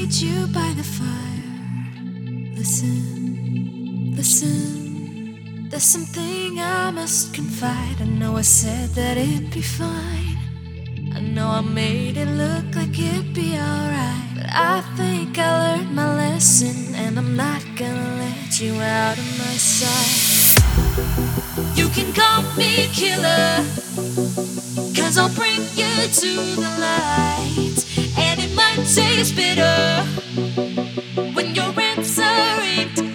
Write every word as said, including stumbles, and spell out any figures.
meet you by the fire. Listen, listen. There's something I must confide. I know I said that it'd be fine. I know I made it look like it'd be alright. But I think I learned my lesson, and I'm not gonna let you out of my sight. You can call me killer, cause I'll bring you to the light. And it might taste bitter when your answer ain't